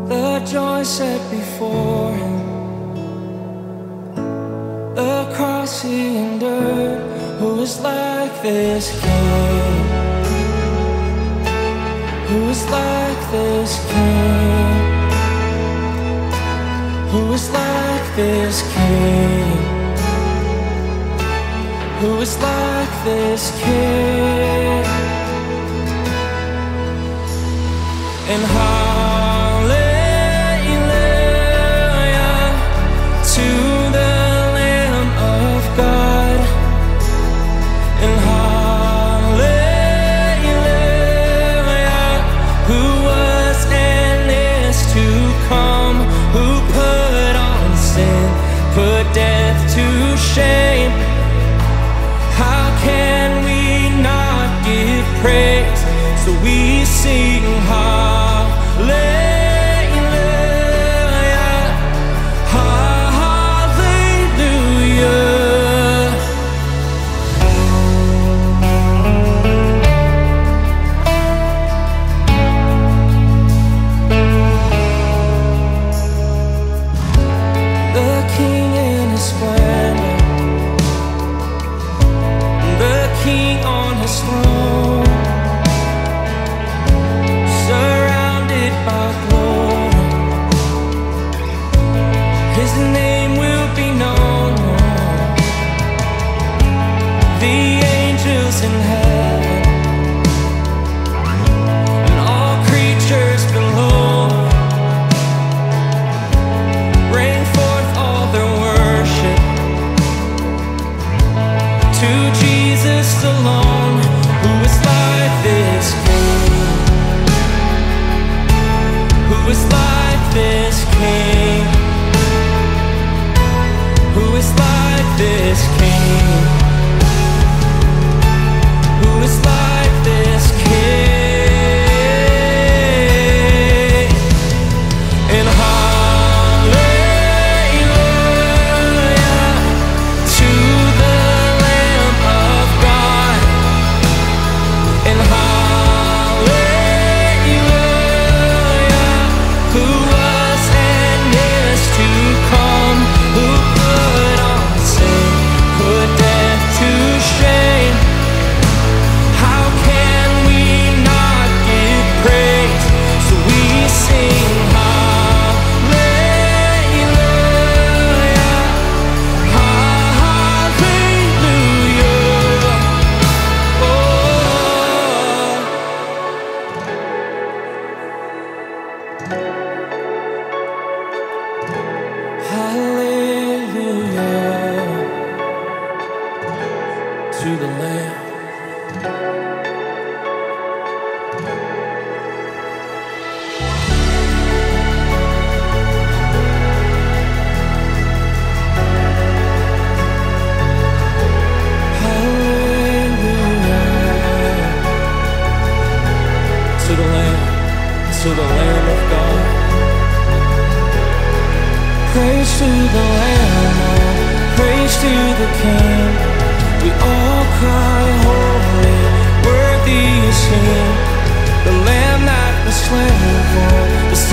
The joy set before him, the cross he endured. Who is like this King? Who is like this King? Who is like this King? Who is like this King? And hallelujah to the Lamb of God. And hallelujah, who was and is to come, who put on sin, put death to shame. How can we not give praise? So we sing hallelujah. King on his throne, surrounded by glory. His name will be known. The angels in heaven and all creatures below bring forth all their worship to Jesus alone. Who is like this King? Who is like this King? Who is like this King? Who is like this King? And hallelujah to the Lamb of God. And hallelujah, who was and is to come, who put on sin, put death to shame. How can we not give praise? So we sing hallelujah, hallelujah. Oh, hallelujah to the Lamb. Hallelujah to the Lamb, to the Lamb of God. Praise to the Lamb, praise to the King. We all cry holy, worthy is He, the Lamb that was slain for the